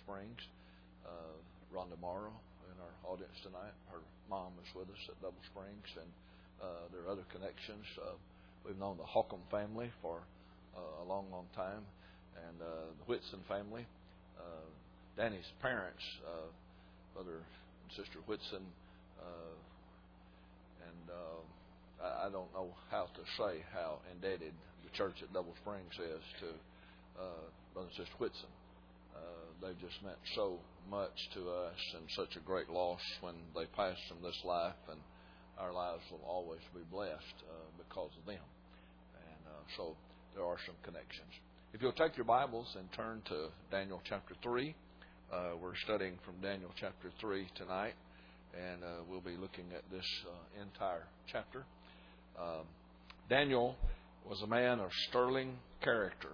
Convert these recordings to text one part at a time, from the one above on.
Springs. Rhonda Morrow in our audience tonight. Her mom is with us at Double Springs, and there are other connections. We've known the Holcomb family for a long, long time, and the Whitson family. Danny's parents, Brother and Sister Whitson, I don't know how to say how indebted the church at Double Springs is to Brother and Sister Whitson. They've just meant so much to us, and such a great loss when they passed from this life, and our lives will always be blessed because of them. And so there are some connections. If you'll take your Bibles and turn to Daniel chapter 3, we're studying from Daniel chapter 3 tonight, and we'll be looking at this entire chapter. Daniel was a man of sterling character.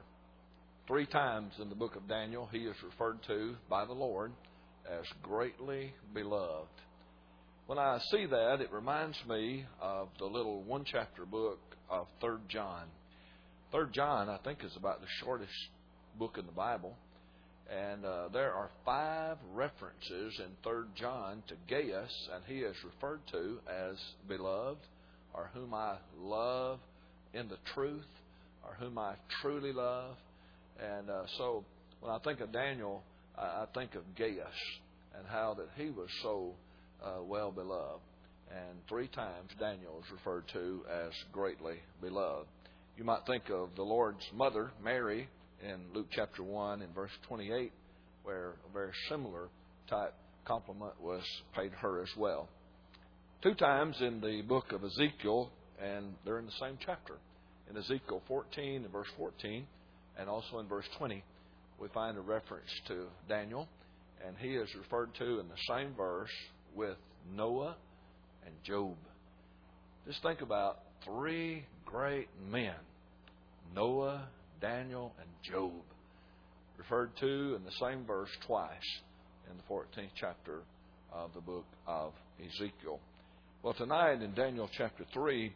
3 times in the book of Daniel, he is referred to by the Lord as greatly beloved. When I see that, it reminds me of the little 1-chapter book of 3 John. 3 John, I think, is about the shortest book in the Bible. And there are 5 references in 3 John to Gaius, and he is referred to as beloved, or whom I love in the truth, or whom I truly love. And so when I think of Daniel, I think of Gaius and how that he was so well beloved. And 3 times Daniel is referred to as greatly beloved. You might think of the Lord's mother, Mary, in Luke chapter 1 and verse 28, where a very similar type compliment was paid her as well. 2 times in the book of Ezekiel, and they're in the same chapter. In Ezekiel 14 and verse 14, and also in verse 20, we find a reference to Daniel, and he is referred to in the same verse with Noah and Job. Just think about 3 great men, Noah, Daniel, and Job, referred to in the same verse twice in the 14th chapter of the book of Ezekiel. Well, tonight in Daniel chapter 3,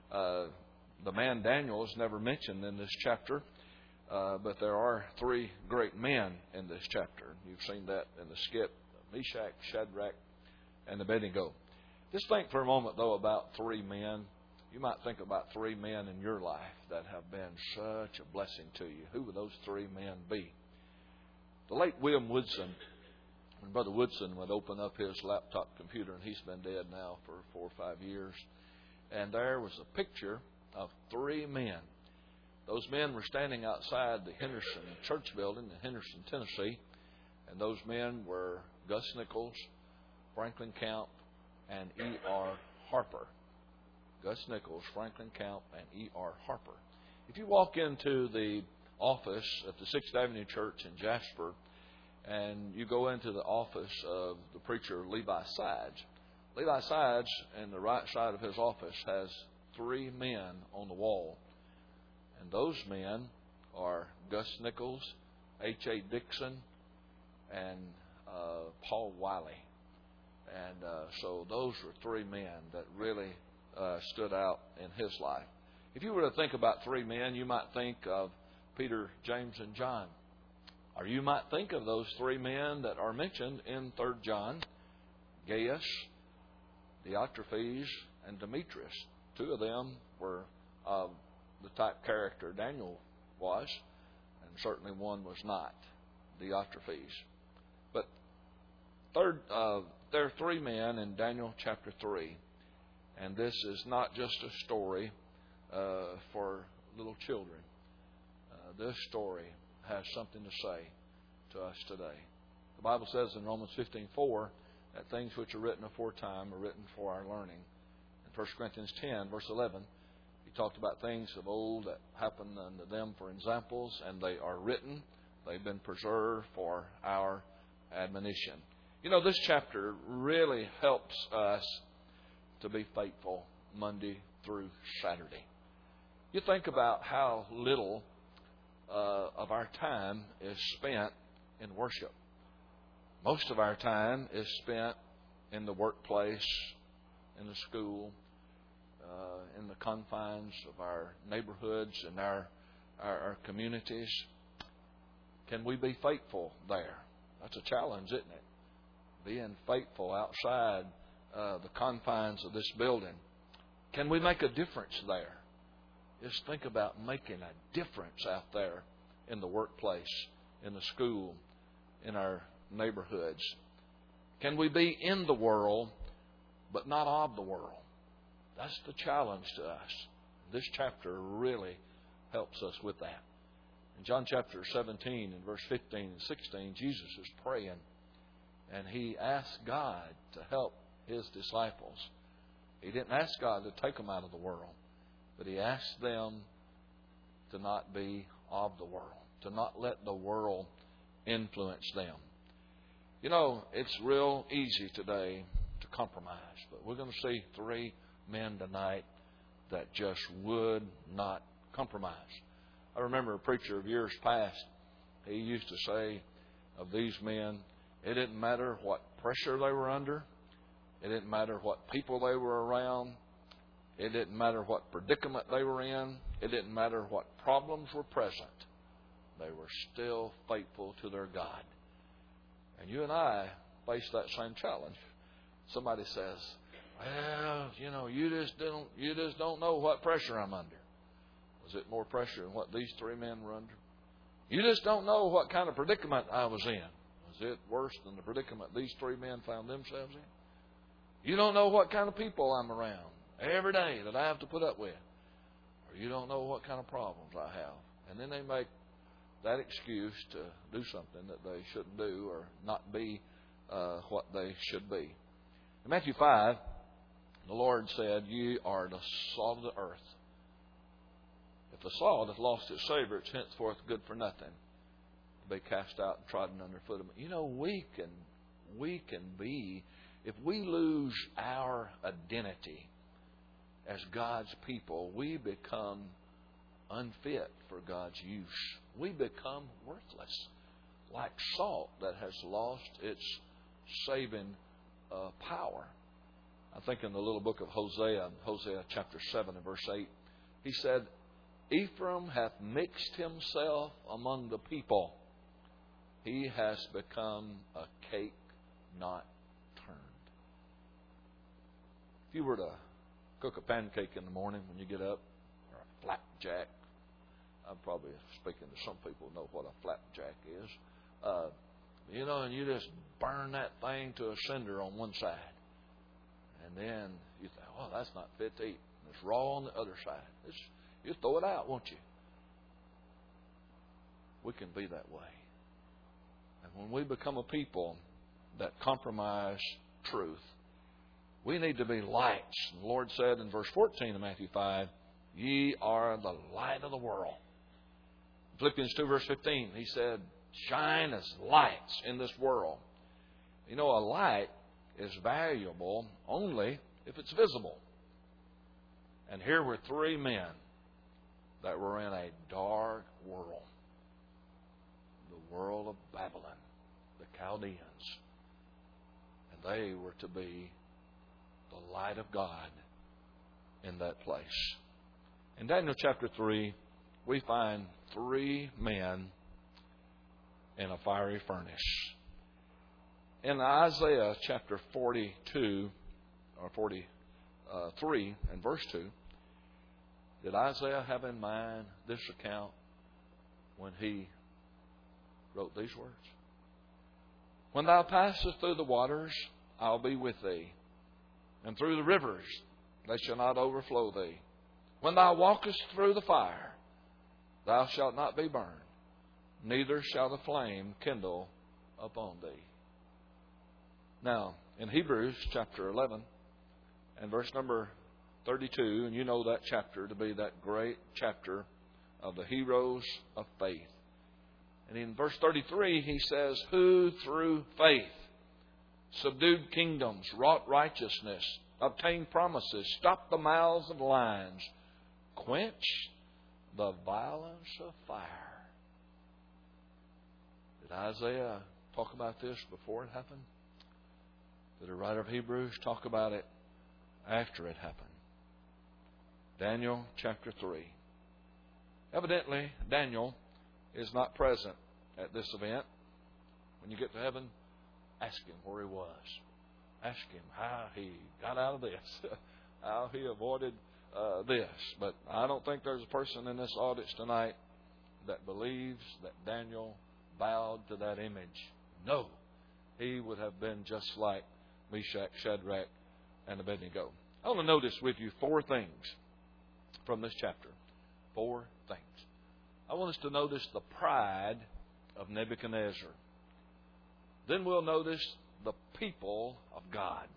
the man Daniel is never mentioned in this chapter, but there are 3 great men in this chapter. You've seen that in the skit, Meshach, Shadrach, and Abednego. Just think for a moment, though, about 3 men. You might think about 3 men in your life that have been such a blessing to you. Who would those 3 men be? The late William Woodson, when Brother Woodson would open up his laptop computer, and he's been dead now for 4 or 5 years, and there was a picture of 3 men. Those men were standing outside the Henderson Church building in Henderson, Tennessee, and those men were Gus Nichols, Franklin Camp, and E.R. Harper. Gus Nichols, Franklin Camp, and E.R. Harper. If you walk into the office at the 6th Avenue Church in Jasper, and you go into the office of the preacher Levi Sides, Levi Sides, in the right side of his office, has 3 men on the wall. And those men are Gus Nichols, H.A. Dixon, and Paul Wiley. And so those were 3 men that really stood out in his life. If you were to think about 3 men, you might think of Peter, James, and John. Or you might think of those 3 men that are mentioned in 3 John, Gaius, Diotrephes, and Demetrius. 2 of them were of the type character Daniel was, and certainly one was not, Diotrephes. But there are 3 men in Daniel chapter 3, and this is not just a story for little children. This story has something to say to us today. The Bible says in Romans 15:4 that things which are written aforetime are written for our learning. In 1 Corinthians 10, verse 11, he talked about things of old that happened unto them for examples, and they are written. They've been preserved for our admonition. You know, this chapter really helps us to be faithful Monday through Saturday. You think about how little of our time is spent in worship. Most of our time is spent in the workplace, in the school, in the confines of our neighborhoods and our communities. Can we be faithful there? That's a challenge, isn't it? Being faithful outside the confines of this building. Can we make a difference there? Just think about making a difference out there in the workplace, in the school, in our neighborhoods. Can we be in the world, but not of the world? That's the challenge to us. This chapter really helps us with that. In John chapter 17 and verse 15 and 16, Jesus is praying, and he asked God to help his disciples. He didn't ask God to take them out of the world, but he asked them to not be of the world, to not let the world influence them. You know, it's real easy today to compromise, but we're going to see three men tonight that just would not compromise. I remember a preacher of years past, he used to say of these men, it didn't matter what pressure they were under, it didn't matter what people they were around, it didn't matter what predicament they were in, it didn't matter what problems were present, they were still faithful to their God. And you and I face that same challenge. Somebody says, well, you know, you just don't know what pressure I'm under. Was it more pressure than what these three men were under? You just don't know what kind of predicament I was in. Was it worse than the predicament these three men found themselves in? You don't know what kind of people I'm around every day that I have to put up with. Or you don't know what kind of problems I have. And then they make that excuse to do something that they shouldn't do or not be what they should be. In Matthew 5, the Lord said, ye are the salt of the earth. If the salt hath lost its savor, it's henceforth good for nothing, to be cast out and trodden under foot of men. You know, we can be, if we lose our identity as God's people, we become unfit for God's use. We become worthless, like salt that has lost its saving power. I think in the little book of Hosea chapter 7 and verse 8, he said, Ephraim hath mixed himself among the people. He has become a cake not turned. If you were to cook a pancake in the morning when you get up, or a flapjack, I'm probably speaking to some people who know what a flapjack is. And you just burn that thing to a cinder on one side. And then you think, oh, that's not fit to eat. And it's raw on the other side. You throw it out, won't you? We can be that way. And when we become a people that compromise truth, we need to be lights. And the Lord said in verse 14 of Matthew 5, ye are the light of the world. Philippians 2 verse 15, he said, shine as lights in this world. You know, a light is valuable only if it's visible. And here were three men that were in a dark world. The world of Babylon, the Chaldeans. And they were to be the light of God in that place. In Daniel chapter 3, we find three men in a fiery furnace. In Isaiah chapter 42 or 43 and verse 2, did Isaiah have in mind this account when he wrote these words? When thou passest through the waters, I'll be with thee, and through the rivers, they shall not overflow thee. When thou walkest through the fire, thou shalt not be burned, neither shall the flame kindle upon thee. Now, in Hebrews chapter 11 and verse number 32, and you know that chapter to be that great chapter of the heroes of faith. And in verse 33, he says, who through faith subdued kingdoms, wrought righteousness, obtained promises, stopped the mouths of lions, quenched the violence of fire. Did Isaiah talk about this before it happened? Did the writer of Hebrews talk about it after it happened? Daniel chapter 3. Evidently, Daniel is not present at this event. when you get to heaven, ask him where he was. Ask him how he got out of this, how he avoided this. But I don't think there's a person in this audience tonight that believes that Daniel bowed to that image. No, he would have been just like Meshach, Shadrach, and Abednego. I want to notice with you 4 things from this chapter. 4 things. I want us to notice the pride of Nebuchadnezzar. Then we'll notice the people of God.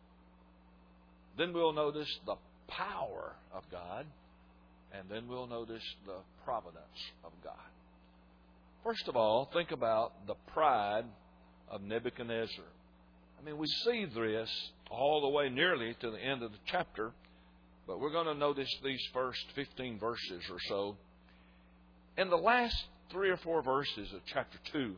Then we'll notice the power of God. And then we'll notice the providence of God. First of all, think about the pride of Nebuchadnezzar. I mean, we see this all the way nearly to the end of the chapter, but we're going to notice these first 15 verses or so. In the last 3 or 4 verses of chapter 2,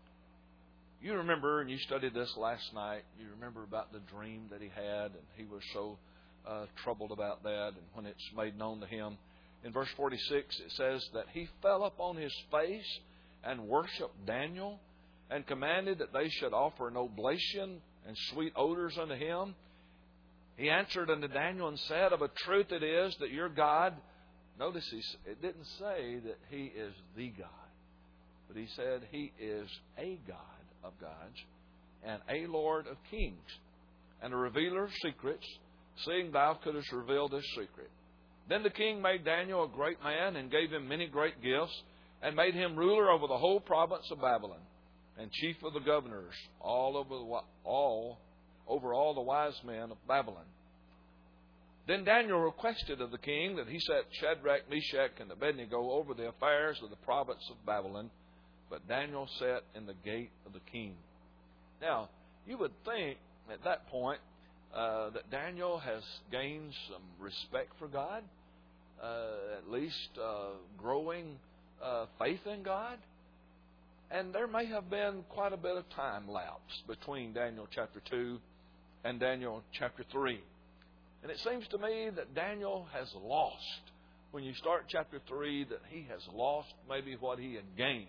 you remember, and you studied this last night, you remember about the dream that he had, and he was so troubled about that, and when it's made known to him. In verse 46, it says that he fell upon his face and worshipped Daniel, and commanded that they should offer an oblation and sweet odors unto him. He answered unto Daniel and said, of a truth it is that your God, notice it didn't say that he is the God, but he said he is a God of gods, and a Lord of kings, and a revealer of secrets, seeing thou couldst reveal this secret. Then the king made Daniel a great man, and gave him many great gifts, and made him ruler over the whole province of Babylon, and chief of the governors, over all the wise men of Babylon. Then Daniel requested of the king that he set Shadrach, Meshach, and Abednego over the affairs of the province of Babylon, but Daniel sat in the gate of the king. Now, you would think at that point that Daniel has gained some respect for God, at least growing faith in God. And there may have been quite a bit of time lapsed between Daniel chapter 2 and Daniel chapter 3. And it seems to me that Daniel has lost, when you start chapter 3, that he has lost maybe what he had gained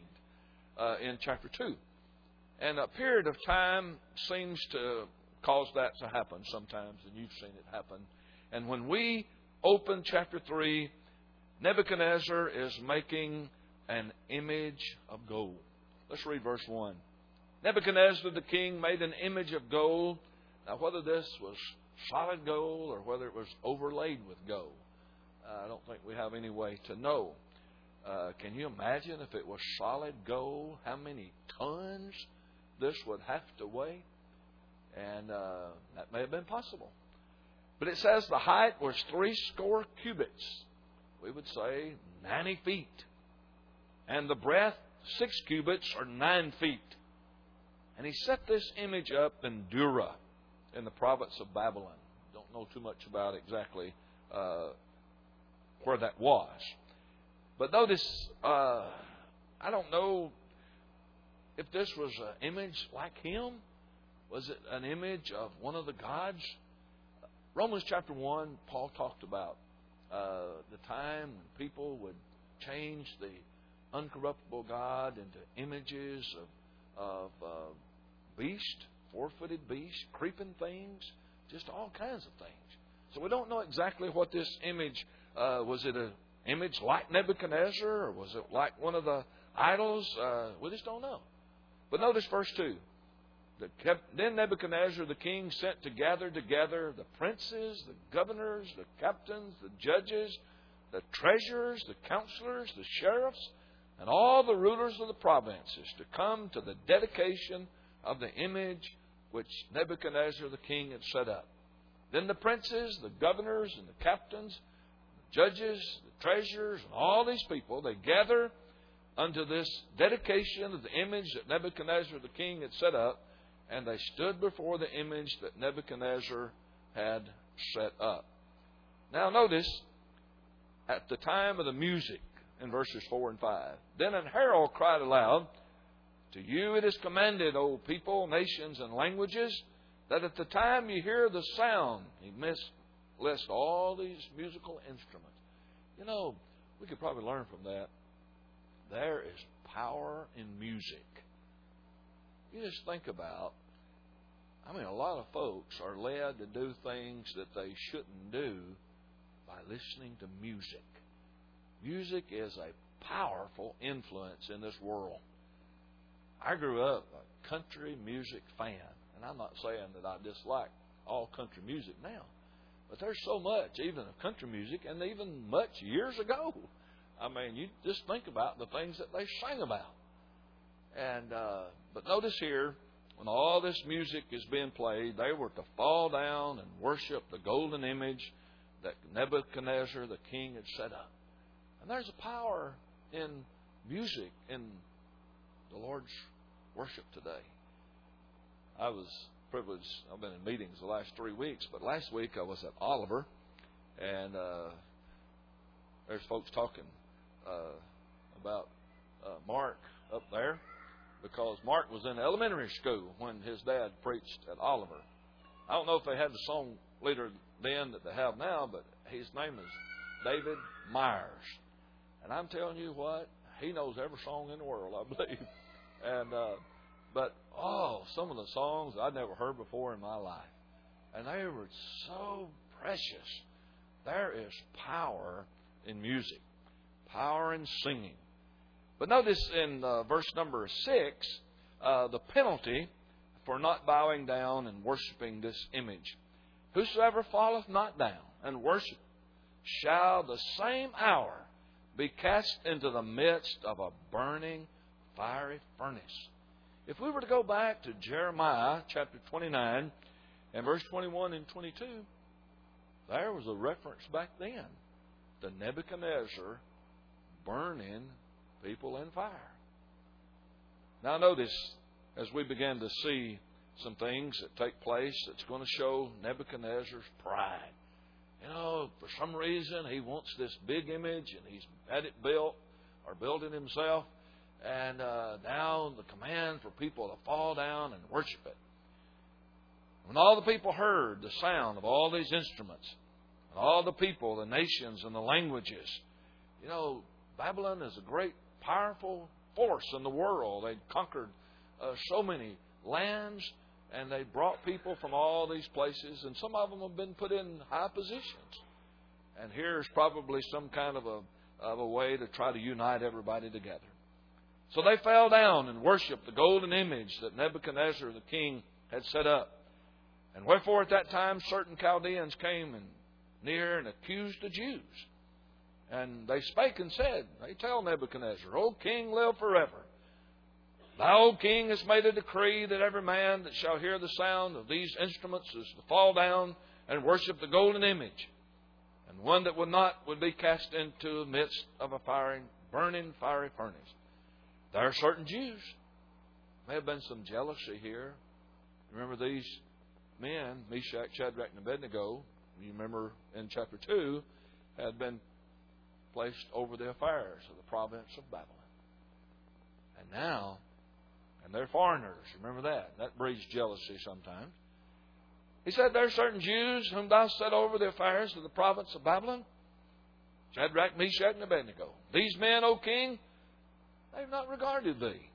in chapter 2. And a period of time seems to cause that to happen sometimes, and you've seen it happen. And when we open chapter 3, Nebuchadnezzar is making an image of gold. Let's read verse 1. Nebuchadnezzar the king made an image of gold. Now, whether this was solid gold or whether it was overlaid with gold, I don't think we have any way to know. Can you imagine if it was solid gold, how many tons this would have to weigh? And that may have been possible. But it says the height was 80 cubits. We would say 90 feet. And the breadth 6 cubits or 9 feet. And he set this image up in Dura, in the province of Babylon. Don't know too much about exactly where that was. But notice, I don't know if this was an image like him. Was it an image of one of the gods? Romans chapter 1, Paul talked about the time when people would change the uncorruptible God into images of beast, four-footed beast, creeping things, just all kinds of things. So we don't know exactly what this image, was it an image like Nebuchadnezzar, or was it like one of the idols? We just don't know. But notice verse 2. Then Nebuchadnezzar the king sent to gather together the princes, the governors, the captains, the judges, the treasurers, the counselors, the sheriffs, and all the rulers of the provinces to come to the dedication of the image which Nebuchadnezzar the king had set up. Then the princes, the governors, and the captains, the judges, the treasurers, and all these people, they gather unto this dedication of the image that Nebuchadnezzar the king had set up, and they stood before the image that Nebuchadnezzar had set up. Now notice, at the time of the music, in verses 4 and 5, then an herald cried aloud, to you it is commanded, O people, nations, and languages, that at the time you hear the sound, he lists all these musical instruments. You know, we could probably learn from that. There is power in music. You just think about, a lot of folks are led to do things that they shouldn't do by listening to music. Music is a powerful influence in this world. I grew up a country music fan, and I'm not saying that I dislike all country music now, but there's so much, even of country music, and even much years ago. You just think about the things that they sang about. And but notice here, when all this music is being played, they were to fall down and worship the golden image that Nebuchadnezzar, the king, had set up. And there's a power in music in the Lord's worship today. I was privileged, I've been in meetings the last 3 weeks, but last week I was at Oliver, and there's folks talking about Mark up there, because Mark was in elementary school when his dad preached at Oliver. I don't know if they had the song leader then that they have now, but his name is David Myers. And I'm telling you what, he knows every song in the world, I believe. And but some of the songs I'd never heard before in my life, and they were so precious. There is power in music, power in singing. But notice in verse number 6, the penalty for not bowing down and worshiping this image. Whosoever falleth not down and worship shall the same hour be cast into the midst of a burning fiery furnace. If we were to go back to Jeremiah chapter 29 and verse 21 and 22, there was a reference back then to Nebuchadnezzar burning people in fire. Now notice, as we begin to see some things that take place that's going to show Nebuchadnezzar's pride. For some reason he wants this big image and he's had it built or built it himself. And now the command for people to fall down and worship it. When all the people heard the sound of all these instruments, and all the people, the nations, and the languages, Babylon is a great, powerful force in the world. They'd conquered so many lands, and they brought people from all these places, and some of them have been put in high positions. And here's probably some kind of a way to try to unite everybody together. So they fell down and worshipped the golden image that Nebuchadnezzar the king had set up. And wherefore at that time certain Chaldeans came near and accused the Jews. And they spake and said, they tell Nebuchadnezzar, O king, live forever. Thou, O king, hast made a decree that every man that shall hear the sound of these instruments is to fall down and worship the golden image. And one that would not would be cast into the midst of a burning fiery furnace. There are certain Jews. May have been some jealousy here. Remember these men, Meshach, Shadrach, and Abednego, you remember in chapter 2, had been placed over the affairs of the province of Babylon. And now, and they're foreigners, remember that. That breeds jealousy sometimes. He said, there are certain Jews whom thou set over the affairs of the province of Babylon, Shadrach, Meshach, and Abednego. These men, O king, they have not regarded thee.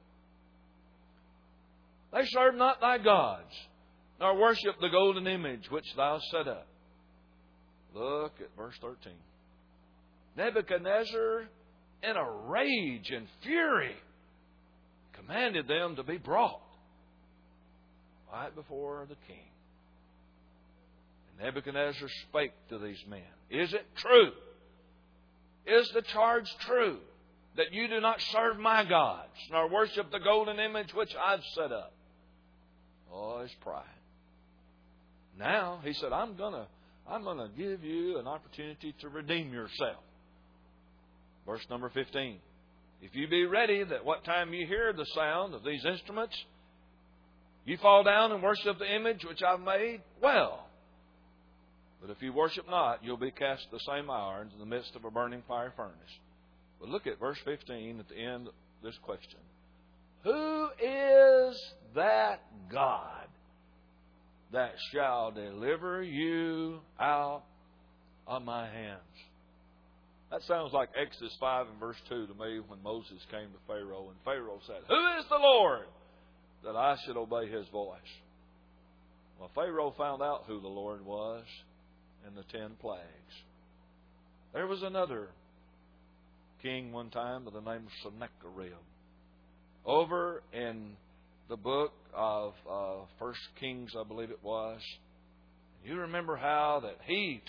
They serve not thy gods, nor worship the golden image which thou set up. Look at verse 13. Nebuchadnezzar, in a rage and fury, commanded them to be brought right before the king. And Nebuchadnezzar spake to these men, is it true? Is the charge true that you do not serve my gods, nor worship the golden image which I've set up? Oh, his pride. Now, he said, I'm gonna give you an opportunity to redeem yourself. Verse number 15. If you be ready that what time you hear the sound of these instruments, you fall down and worship the image which I've made, well. But if you worship not, you'll be cast the same hour into the midst of a burning fire furnace. But look at verse 15 at the end of this question. Who is that God that shall deliver you out of my hands? That sounds like Exodus 5 and verse 2 to me when Moses came to Pharaoh. And Pharaoh said, who is the Lord that I should obey His voice. Well, Pharaoh found out who the Lord was in the 10 plagues. There was another king one time by the name of Sennacherib. Over in the book of 1 Kings, I believe it was, you remember how that he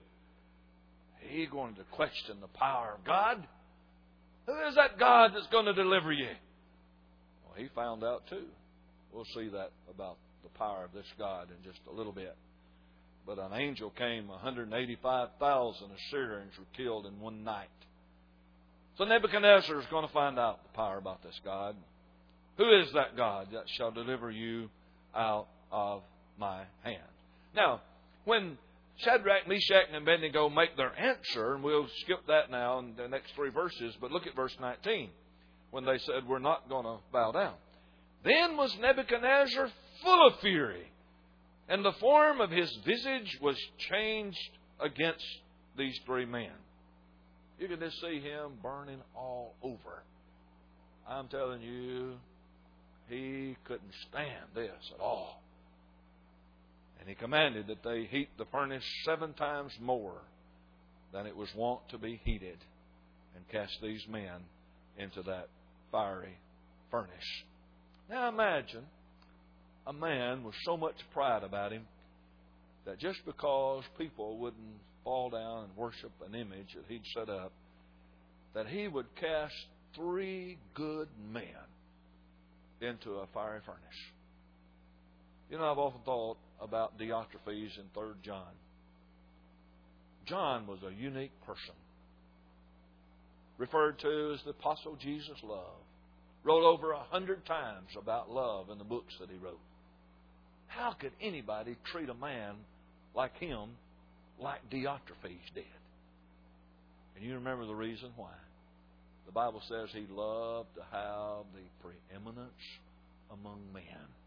going to question the power of God. Who is that God that's going to deliver you? Well, he found out too. We'll see that about the power of this God in just a little bit. But an angel came, 185,000 Assyrians were killed in one night. So Nebuchadnezzar is going to find out the power about this God. Who is that God that shall deliver you out of my hand? Now, when Shadrach, Meshach, and Abednego make their answer, and we'll skip that now in the next 3 verses, but look at verse 19, when they said, we're not going to bow down. Then was Nebuchadnezzar full of fury, and the form of his visage was changed against these 3 men. You can just see him burning all over. I'm telling you, he couldn't stand this at all. And he commanded that they heat the furnace 7 times more than it was wont to be heated, and cast these men into that fiery furnace. Now imagine a man with so much pride about him that just because people wouldn't fall down and worship an image that he'd set up, that he would cast 3 good men into a fiery furnace. You know, I've often thought about Diotrephes in 3 John. John was a unique person, referred to as the Apostle Jesus Love. Wrote over 100 times about love in the books that he wrote. How could anybody treat a man like him like Diotrephes did? And you remember the reason why. The Bible says he loved to have the preeminence among men.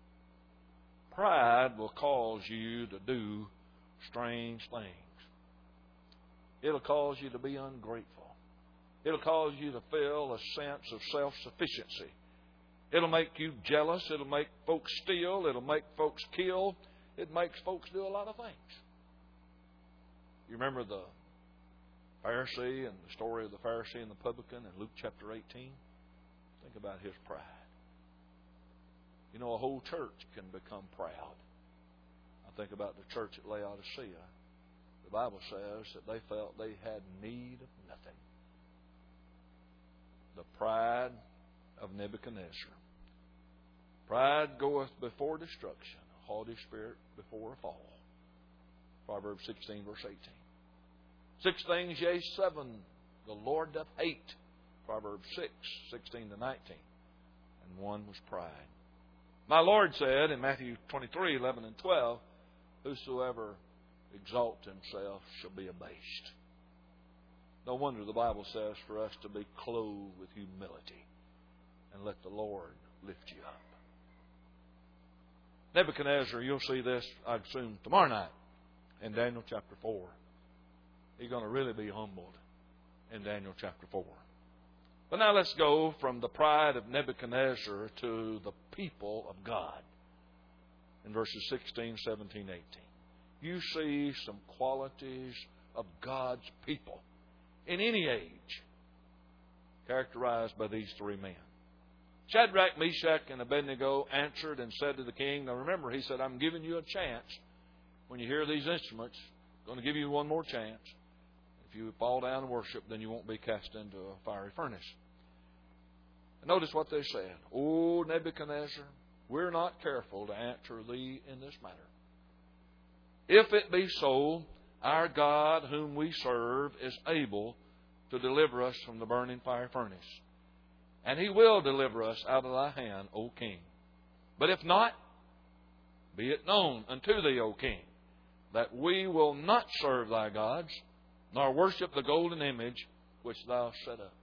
Pride will cause you to do strange things. It'll cause you to be ungrateful. It'll cause you to feel a sense of self-sufficiency. It'll make you jealous. It'll make folks steal. It'll make folks kill. It makes folks do a lot of things. You remember the Pharisee and the story of the Pharisee and the publican in Luke chapter 18? Think about his pride. You know, a whole church can become proud. I think about the church at Laodicea. The Bible says that they felt they had need of nothing. The pride of Nebuchadnezzar. Pride goeth before destruction, a haughty spirit before a fall. Proverbs 16, verse 18. 6 things, yea, 7, the Lord doth hate. Proverbs 6, 16 to 19. And one was pride. My Lord said in Matthew 23, 11 and 12, whosoever exalts himself shall be abased. No wonder the Bible says for us to be clothed with humility and let the Lord lift you up. Nebuchadnezzar, you'll see this, I assume, tomorrow night in Daniel chapter 4. He's going to really be humbled in Daniel chapter 4. But now let's go from the pride of Nebuchadnezzar to the people of God in verses 16, 17, 18. You see some qualities of God's people in any age characterized by these 3 men. Shadrach, Meshach, and Abednego answered and said to the king, now remember, he said, I'm giving you a chance. When you hear these instruments, I'm going to give you one more chance. If you fall down and worship, then you won't be cast into a fiery furnace. And notice what they said. O Nebuchadnezzar, we're not careful to answer thee in this matter. If it be so, our God whom we serve is able to deliver us from the burning fire furnace. And He will deliver us out of thy hand, O king. But if not, be it known unto thee, O king, that we will not serve thy gods, nor worship the golden image which thou set up.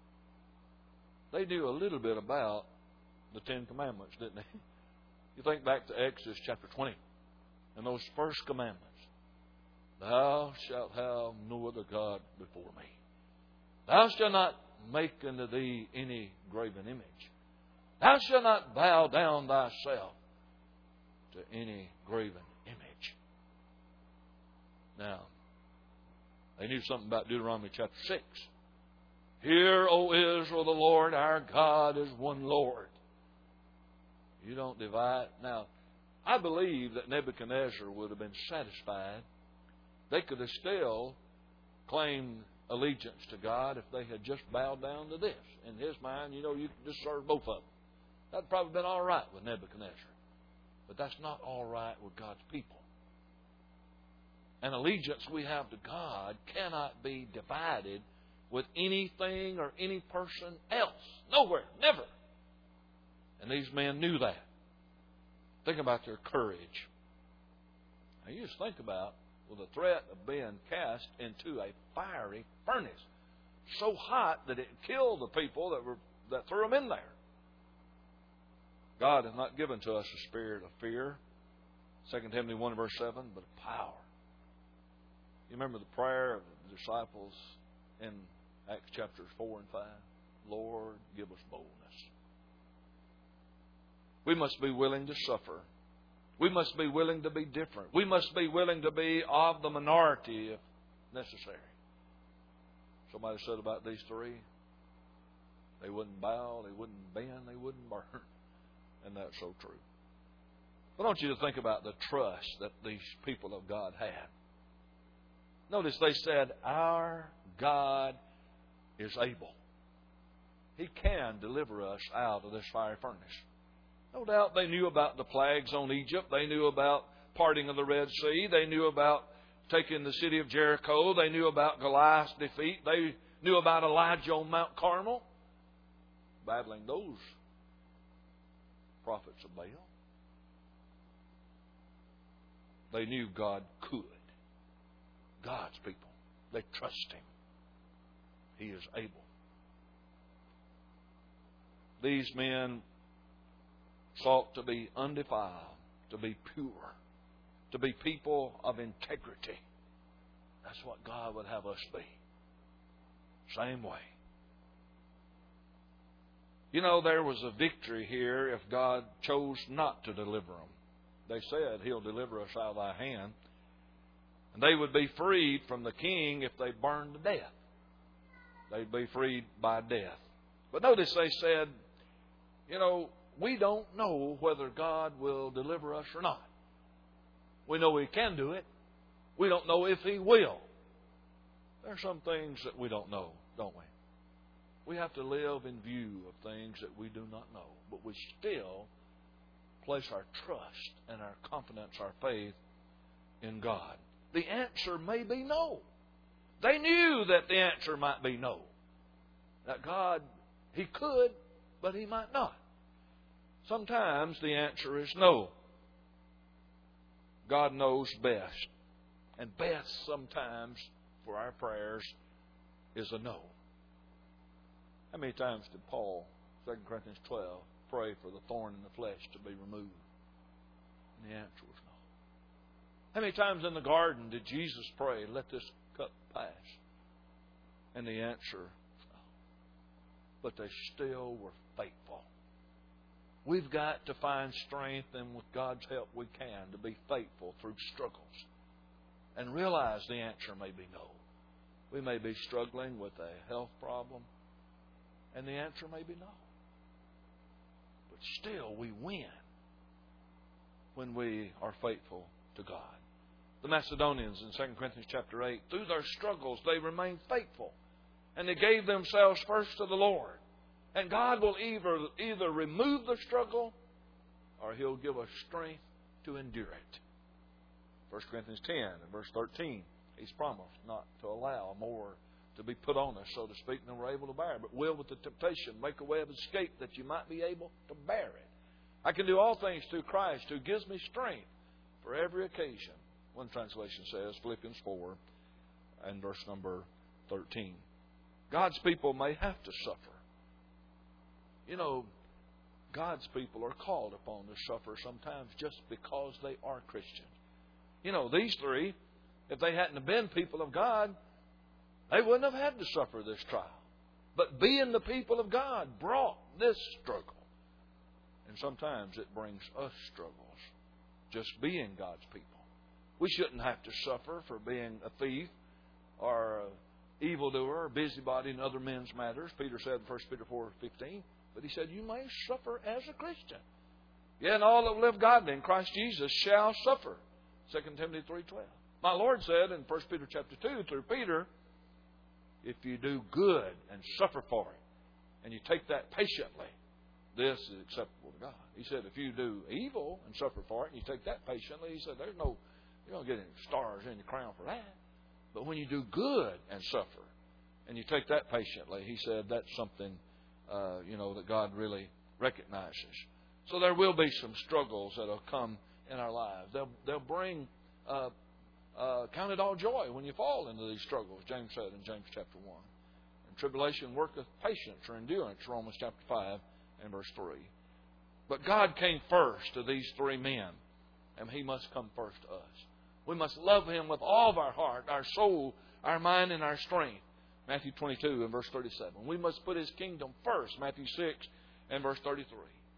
They knew a little bit about the 10 Commandments, didn't they? You think back to Exodus chapter 20 and those first commandments. Thou shalt have no other God before me. Thou shalt not make unto thee any graven image. Thou shalt not bow down thyself to any graven image. Now, they knew something about Deuteronomy chapter 6. Hear, O Israel, the Lord our God is one Lord. You don't divide. Now, I believe that Nebuchadnezzar would have been satisfied. They could have still claimed allegiance to God if they had just bowed down to this. In his mind, you could just serve both of them. That'd probably been all right with Nebuchadnezzar. But that's not all right with God's people. An allegiance we have to God cannot be divided with anything or any person else. Nowhere. Never. And these men knew that. Think about their courage. Now you just think about the threat of being cast into a fiery furnace, so hot that it killed the people that threw them in there. God has not given to us a spirit of fear, 2 Timothy 1 verse 7, but of power. You remember the prayer of the disciples in Acts chapters 4 and 5? Lord, give us boldness. We must be willing to suffer. We must be willing to be different. We must be willing to be of the minority if necessary. Somebody said about these three, they wouldn't bow, they wouldn't bend, they wouldn't burn. And that's so true. I want you to think about the trust that these people of God had. Notice they said, our God is able. He can deliver us out of this fiery furnace. No doubt they knew about the plagues on Egypt. They knew about parting of the Red Sea. They knew about taking the city of Jericho. They knew about Goliath's defeat. They knew about Elijah on Mount Carmel, battling those prophets of Baal. They knew God could. God's people. They trust Him. He is able. These men sought to be undefiled, to be pure, to be people of integrity. That's what God would have us be. Same way. There was a victory here if God chose not to deliver them. They said, He'll deliver us out of thy hand. And they would be freed from the king if they burned to death. They'd be freed by death. But notice they said, we don't know whether God will deliver us or not. We know He can do it. We don't know if He will. There are some things that we don't know, don't we? We have to live in view of things that we do not know. But we still place our trust and our confidence, our faith in God. The answer may be no. They knew that the answer might be no. That God, He could, but He might not. Sometimes the answer is no. God knows best. And best sometimes for our prayers is a no. How many times did Paul, 2 Corinthians 12, pray for the thorn in the flesh to be removed? And the answer was no. How many times in the garden did Jesus pray, let this cup pass? And the answer was no. But they still were faithful. We've got to find strength, and with God's help we can, to be faithful through struggles. And realize the answer may be no. We may be struggling with a health problem, and the answer may be no. But still we win when we are faithful to God. The Macedonians in 2 Corinthians chapter 8, through their struggles they remained faithful. And they gave themselves first to the Lord. And God will either remove the struggle or He'll give us strength to endure it. 1 Corinthians 10 and verse 13, He's promised not to allow more to be put on us, so to speak, than we're able to bear. But will with the temptation make a way of escape that you might be able to bear it. I can do all things through Christ who gives me strength for every occasion. One translation says, Philippians 4 and verse number 13. God's people may have to suffer. God's people are called upon to suffer sometimes just because they are Christians. These three, if they hadn't have been people of God, they wouldn't have had to suffer this trial. But being the people of God brought this struggle. And sometimes it brings us struggles, just being God's people. We shouldn't have to suffer for being a thief or an evildoer or busybody in other men's matters. Peter said in 1 Peter 4:15. But he said, you may suffer as a Christian. Yeah, and all that live godly in Christ Jesus shall suffer. 2 Timothy 3:12. My Lord said in 1 Peter chapter 2 through Peter, if you do good and suffer for it, and you take that patiently, this is acceptable to God. He said, if you do evil and suffer for it, and you take that patiently, he said, you don't get any stars in your crown for that. But when you do good and suffer, and you take that patiently, he said, that's something, that God really recognizes. So there will be some struggles that will come in our lives. They'll bring, count it all joy when you fall into these struggles, James said in James chapter 1. And tribulation worketh patience or endurance, Romans chapter 5 and verse 3. But God came first to these three men, and He must come first to us. We must love Him with all of our heart, our soul, our mind, and our strength. Matthew 22 and verse 37. We must put His kingdom first, Matthew 6 and verse 33.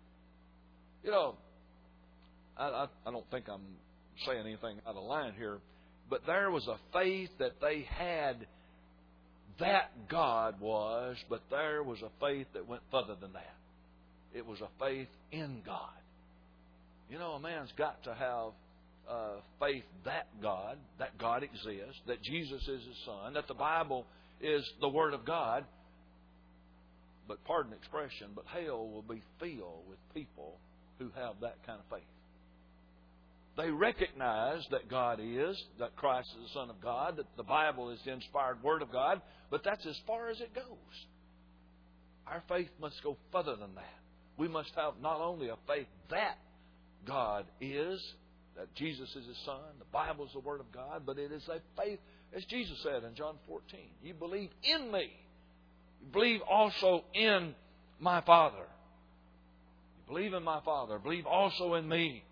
I don't think I'm saying anything out of line here, but there was a faith that they had that God was, but there was a faith that went further than that. It was a faith in God. A man's got to have faith that God exists, that Jesus is His Son, that the Bible is the Word of God. But pardon expression, but hell will be filled with people who have that kind of faith. They recognize that God is, that Christ is the Son of God, that the Bible is the inspired Word of God, but that's as far as it goes. Our faith must go further than that. We must have not only a faith that God is, that Jesus is His Son, the Bible is the Word of God, but it is a faith, as Jesus said in John 14, you believe in me. You believe also in my Father. You believe in my Father. Believe also in me.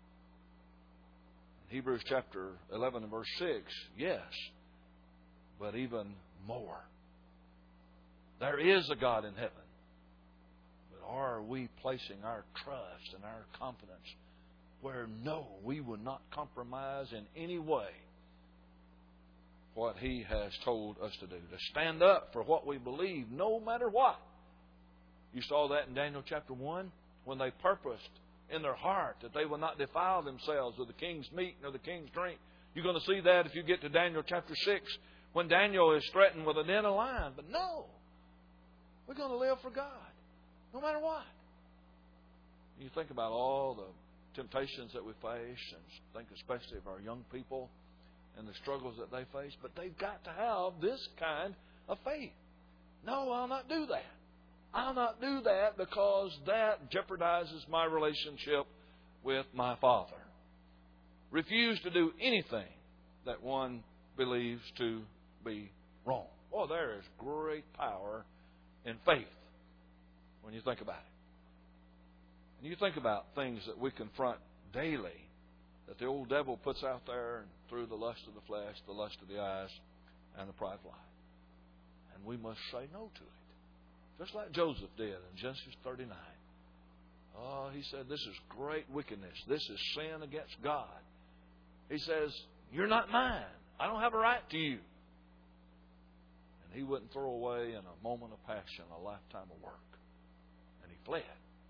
In Hebrews chapter 11 and verse 6, yes, but even more. There is a God in heaven. But are we placing our trust and our confidence where, no, we will not compromise in any way what He has told us to do, to stand up for what we believe no matter what. You saw that in Daniel chapter 1 when they purposed in their heart that they will not defile themselves with the king's meat nor the king's drink. You're going to see that if you get to Daniel chapter 6 when Daniel is threatened with a den of lions. But no, we're going to live for God no matter what. You think about all the temptations that we face, and think especially of our young people and the struggles that they face, but they've got to have this kind of faith. No, I'll not do that. I'll not do that because that jeopardizes my relationship with my Father. Refuse to do anything that one believes to be wrong. Well, there is great power in faith when you think about it. And you think about things that we confront daily, that the old devil puts out there and through the lust of the flesh, the lust of the eyes, and the pride of life. And we must say no to it. Just like Joseph did in Genesis 39. Oh, he said, this is great wickedness. This is sin against God. He says, you're not mine. I don't have a right to you. And he wouldn't throw away in a moment of passion a lifetime of work. And he fled.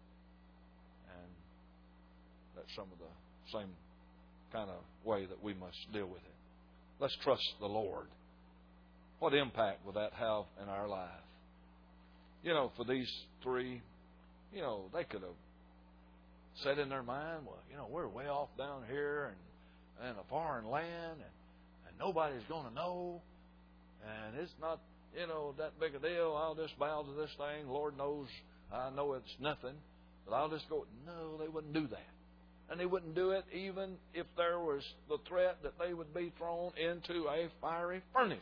And that's some of the same kind of way that we must deal with it. Let's trust the Lord. What impact will that have in our life? For these three, they could have said in their mind, well, we're way off down here and in a foreign land, and nobody's going to know, and it's not, that big a deal. I'll just bow to this thing. Lord knows I know it's nothing, but I'll just go. No, they wouldn't do that. And they wouldn't do it even if there was the threat that they would be thrown into a fiery furnace.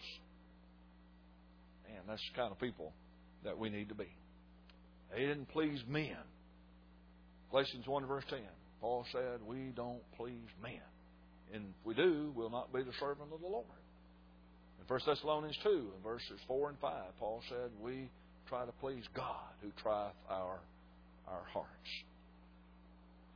Man, that's the kind of people that we need to be. They didn't please men. Galatians 1 verse 10, Paul said, we don't please men. And if we do, we'll not be the servant of the Lord. In 1 Thessalonians 2, in verses 4 and 5, Paul said, we try to please God who trieth our hearts.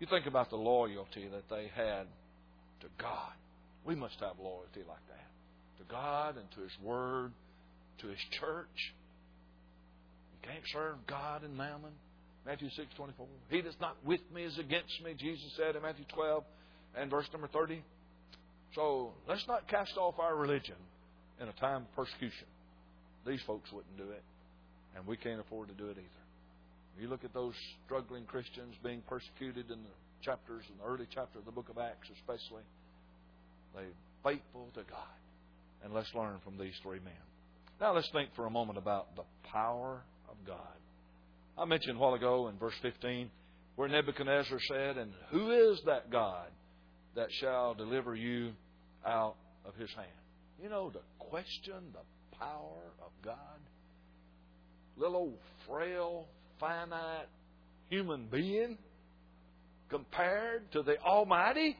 You think about the loyalty that they had to God. We must have loyalty like that. To God and to His Word, to His church. You can't serve God and mammon. Matthew 6:24. He that's not with me is against me, Jesus said in Matthew 12 and verse number 30. So let's not cast off our religion in a time of persecution. These folks wouldn't do it, and we can't afford to do it either. You look at those struggling Christians being persecuted in the early chapter of the book of Acts especially. They're faithful to God. And let's learn from these three men. Now let's think for a moment about the power of God. I mentioned a while ago in verse 15 where Nebuchadnezzar said, "And who is that God that shall deliver you out of his hand?" You know, to question the power of God. Little old frail, finite human being compared to the Almighty.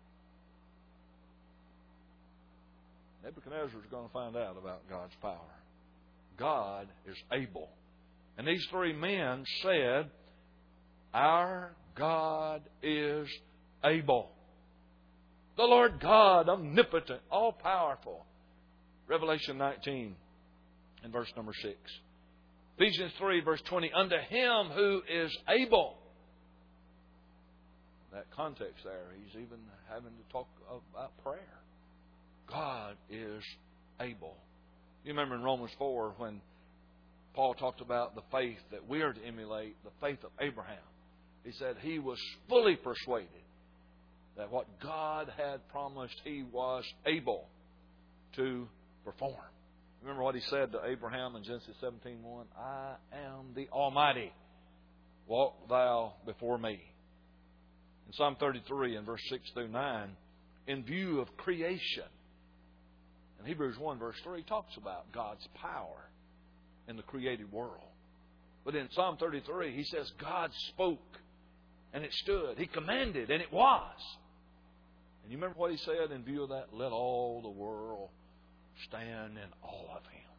Nebuchadnezzar is going to find out about God's power. God is able. And these three men said, "Our God is able." The Lord God, omnipotent, all-powerful. Revelation 19 and verse number 6. Ephesians 3 verse 20. Unto Him who is able. That context there, he's even having to talk about prayer. God is able. You remember in Romans 4 when Paul talked about the faith that we are to emulate, the faith of Abraham. He said he was fully persuaded that what God had promised He was able to perform. Remember what He said to Abraham in Genesis 17:1? "I am the Almighty. Walk thou before me." In Psalm 33 and verse 6 through 9, in view of creation, in Hebrews 1 verse 3 talks about God's power in the created world. But in Psalm 33 he says God spoke and it stood. He commanded and it was. And you remember what he said in view of that? Let all the world stand in awe of Him.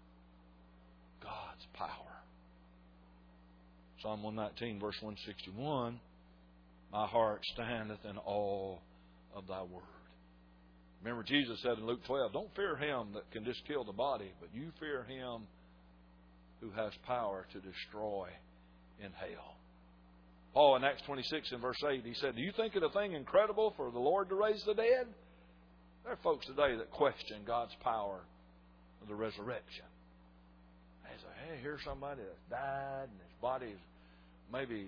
God's power. Psalm 119 verse 161. My heart standeth in awe of Thy word. Remember Jesus said in Luke 12, don't fear him that can just kill the body, but you fear Him who has power to destroy in hell. Paul in Acts 26 and verse 8, he said, do you think it a thing incredible for the Lord to raise the dead? There are folks today that question God's power of the resurrection. They say, hey, here's somebody that died and his body is maybe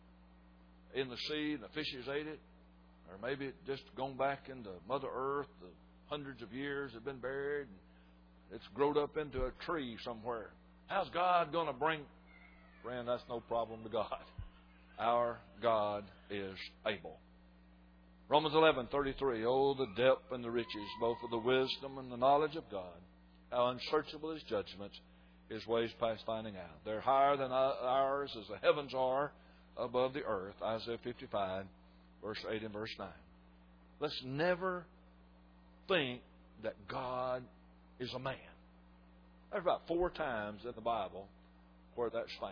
in the sea and the fishes ate it. Or maybe it just gone back into Mother Earth. The hundreds of years have been buried. And it's grown up into a tree somewhere. How's God going to bring... Friend, that's no problem to God. Our God is able. Romans 11:33. Oh, the depth and the riches, both of the wisdom and the knowledge of God. How unsearchable His judgments, His ways past finding out. They're higher than ours as the heavens are above the earth. Isaiah 55, verse 8 and verse 9. Let's never think that God is a man. There's about 4 times in the Bible where that's found.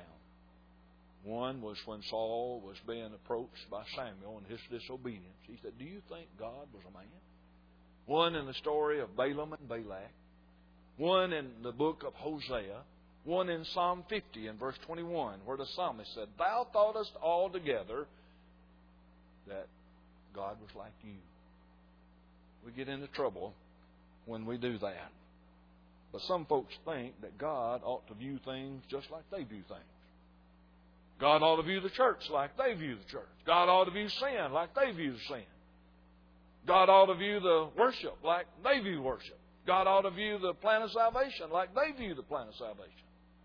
One was when Saul was being approached by Samuel in his disobedience. He said, do you think God was a man? One in the story of Balaam and Balak. One in the book of Hosea. One in Psalm 50 and verse 21 where the psalmist said, thou thoughtest altogether that God was like you. We get into trouble when we do that. But some folks think that God ought to view things just like they view things. God ought to view the church like they view the church. God ought to view sin like they view sin. God ought to view the worship like they view worship. God ought to view the plan of salvation like they view the plan of salvation.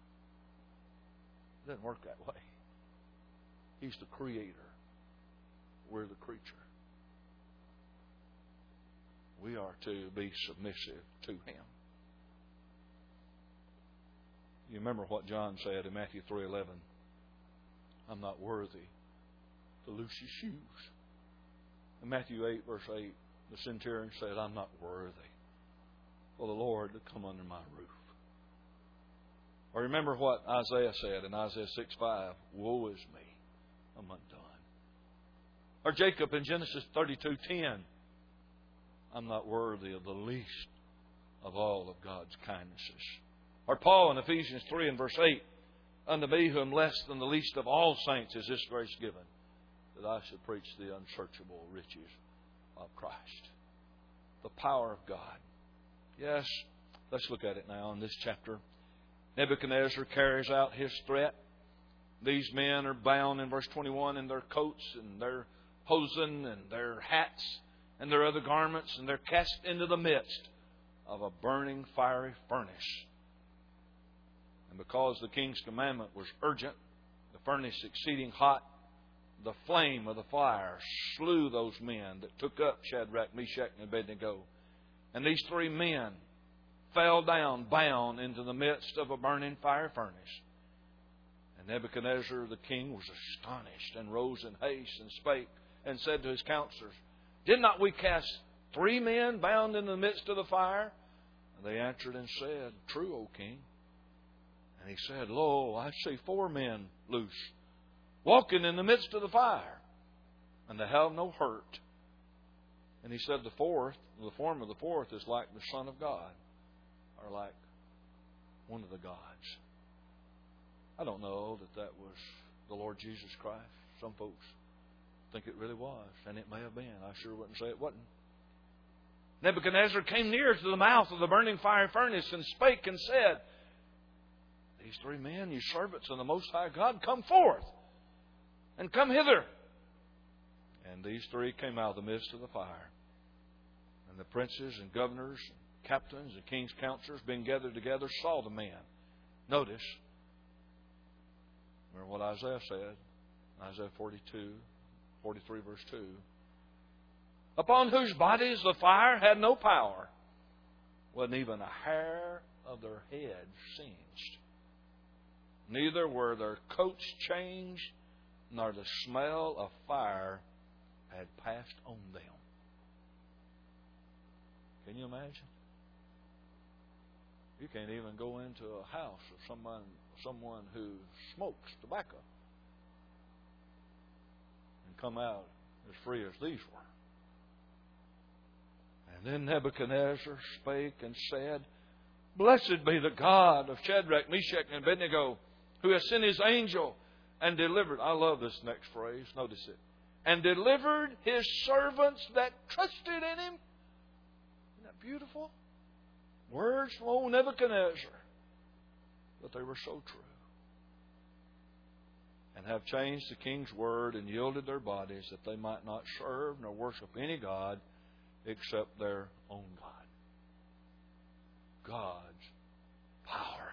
It doesn't work that way. He's the creator. We're the creature. We are to be submissive to Him. You remember what John said in Matthew 3:11. I'm not worthy to loose your shoes. In Matthew 8, verse 8, the centurion said, I'm not worthy for the Lord to come under my roof. Or remember what Isaiah said in Isaiah 6:5, woe is me, I'm undone. Or Jacob in Genesis 32:10, I'm not worthy of the least of all of God's kindnesses. Or Paul in Ephesians 3 and verse 8, unto me who am less than the least of all saints is this grace given, that I should preach the unsearchable riches of Christ. The power of God. Yes, let's look at it now in this chapter. Nebuchadnezzar carries out his threat. These men are bound in verse 21 in their coats and their hosen and their hats and their other garments, and they're cast into the midst of a burning fiery furnace. And because the king's commandment was urgent, the furnace exceeding hot, the flame of the fire slew those men that took up Shadrach, Meshach, and Abednego. And these three men fell down bound into the midst of a burning fire furnace. And Nebuchadnezzar the king was astonished, and rose in haste, and spake, and said to his counselors, did not we cast three men bound in the midst of the fire? And they answered and said, true, O king. And he said, lo, I see four men loose, walking in the midst of the fire, and they have no hurt. And he said, the form of the fourth is like the Son of God, or like one of the gods. I don't know that was the Lord Jesus Christ. Some folks think it really was, and it may have been. I sure wouldn't say it wasn't. Nebuchadnezzar came near to the mouth of the burning fire furnace, and spake and said, these three men, you servants of the Most High God, come forth, and come hither. And these three came out of the midst of the fire. And the princes and governors and captains and king's counselors, being gathered together, saw the men. Notice, remember what Isaiah said, Isaiah 43 verse 2. Upon whose bodies the fire had no power, wasn't even a hair of their heads singed. Neither were their coats changed, nor the smell of fire had passed on them. Can you imagine? You can't even go into a house of someone who smokes tobacco and come out as free as these were. And then Nebuchadnezzar spake and said, blessed be the God of Shadrach, Meshach, and Abednego, who has sent his angel and delivered. I love this next phrase. Notice it. And delivered his servants that trusted in him. Isn't that beautiful? Words from old Nebuchadnezzar. But they were so true. And have changed the king's word and yielded their bodies that they might not serve nor worship any God except their own God. God's power.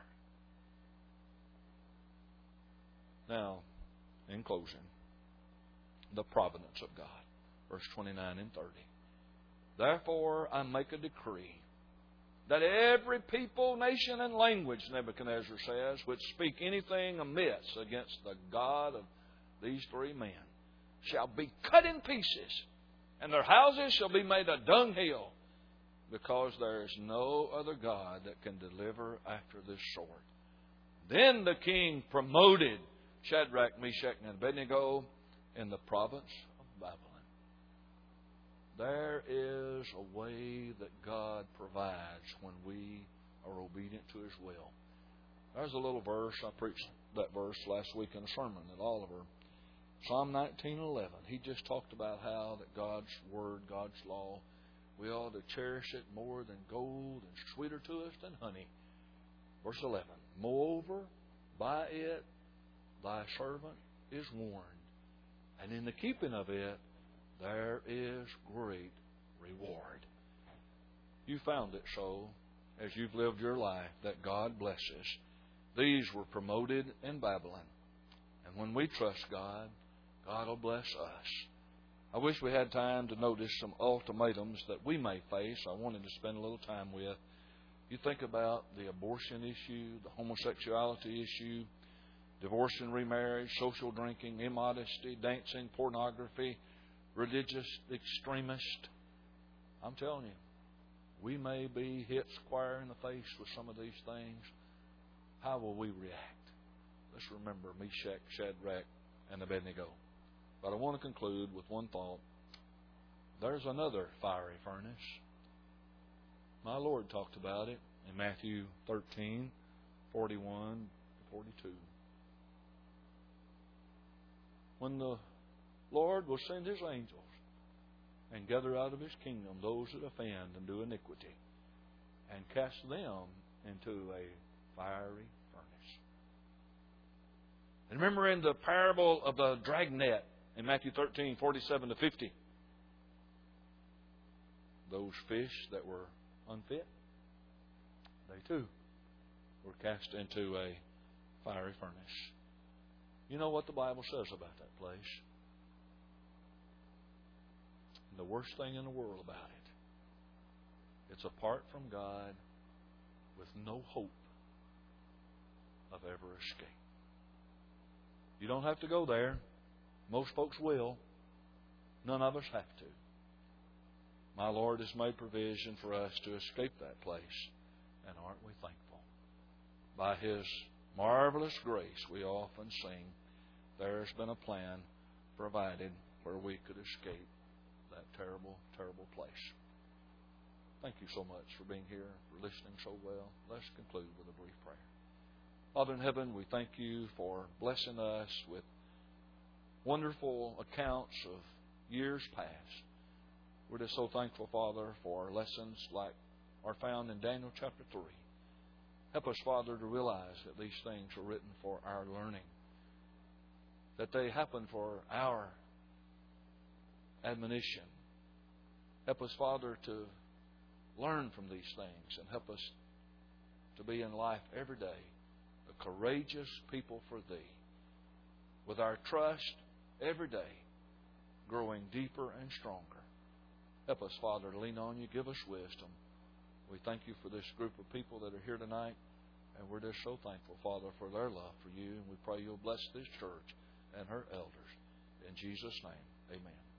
Now, in closing, the providence of God. Verse 29 and 30. Therefore I make a decree that every people, nation, and language, Nebuchadnezzar says, which speak anything amiss against the God of these three men, shall be cut in pieces, and their houses shall be made a dunghill, because there is no other God that can deliver after this sort. Then the king promoted Shadrach, Meshach, and Abednego in the province of Babylon. There is a way that God provides when we are obedient to His will. There's a little verse. I preached that verse last week in a sermon at Oliver. Psalm 19:11. He just talked about how that God's Word, God's law, we ought to cherish it more than gold and sweeter to us than honey. Verse 11. Moreover, by it thy servant is warned, and in the keeping of it there is great reward. You found it so as you've lived your life that God blesses. These were promoted in Babylon. And when we trust God, God will bless us. I wish we had time to notice some ultimatums that we may face. I wanted to spend a little time with. You think about the abortion issue, the homosexuality issue, divorce and remarriage, social drinking, immodesty, dancing, pornography, religious extremist. I'm telling you, we may be hit square in the face with some of these things. How will we react? Let's remember Meshach, Shadrach, and Abednego. But I want to conclude with one thought. There's another fiery furnace. My Lord talked about it in Matthew 13, 41 to 42. When the Lord will send His angels and gather out of His kingdom those that offend and do iniquity, and cast them into a fiery furnace. And remember in the parable of the dragnet in Matthew 13, 47 to 50, those fish that were unfit, they too were cast into a fiery furnace. You know what the Bible says about that place? The worst thing in the world about it, it's apart from God with no hope of ever escape. You don't have to go there. Most folks will. None of us have to. My Lord has made provision for us to escape that place, and aren't we thankful? By His marvelous grace, we often sing, there's been a plan provided where we could escape that terrible, terrible place. Thank you so much for being here, for listening so well. Let's conclude with a brief prayer. Father in heaven, we thank You for blessing us with wonderful accounts of years past. We're just so thankful, Father, for lessons like are found in Daniel chapter 3. Help us, Father, to realize that these things are written for our learning, that they happen for our admonition. Help us, Father, to learn from these things and help us to be in life every day a courageous people for Thee, with our trust every day growing deeper and stronger. Help us, Father, to lean on You. Give us wisdom. We thank You for this group of people that are here tonight, and we're just so thankful, Father, for their love for You, and we pray You'll bless this church and her elders. In Jesus' name, amen.